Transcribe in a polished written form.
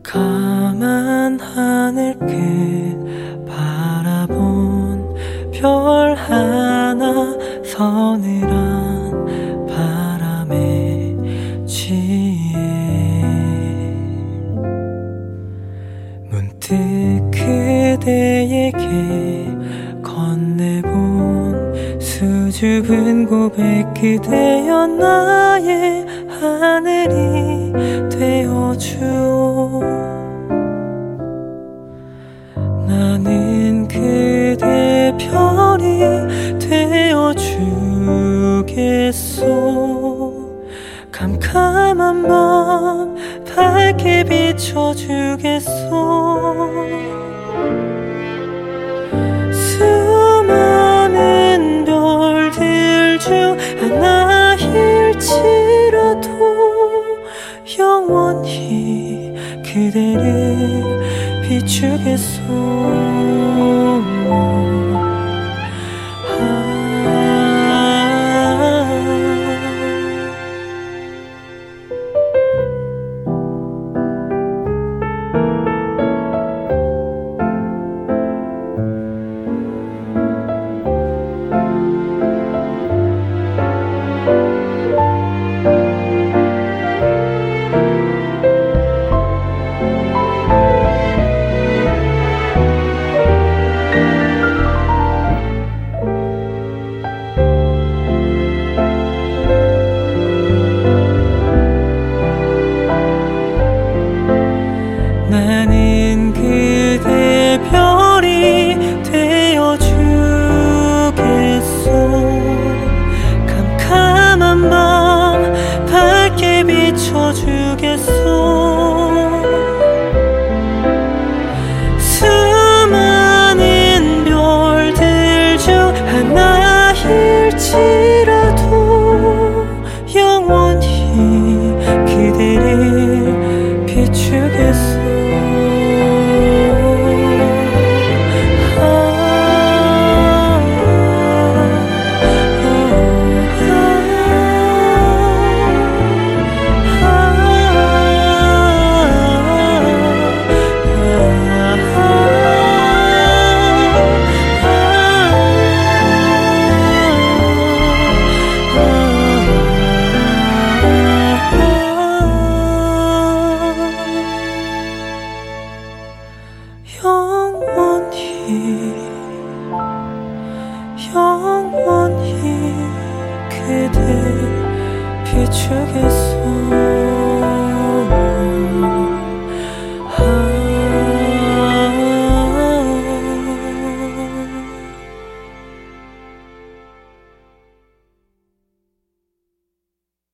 까만 하늘길 바라본 별 하나 서늘한 바람에 취해 문득 그대에게 건네본 수줍은 고백 그대여 나의 하늘이 되어주오. 나는 그대 별이 되어주겠소. 캄캄한 밤 밝게 비춰주겠소. 수많은 별들 중 하나일지라도 영원히 그대를 비추겠소. 나는 그대 별이 되어주겠소. 캄캄한 밤 밝게 비춰주겠소. 수많은 별들 중 하나일지라도 영원히 그대를 비추겠소. 영원히 그대 비추겠소.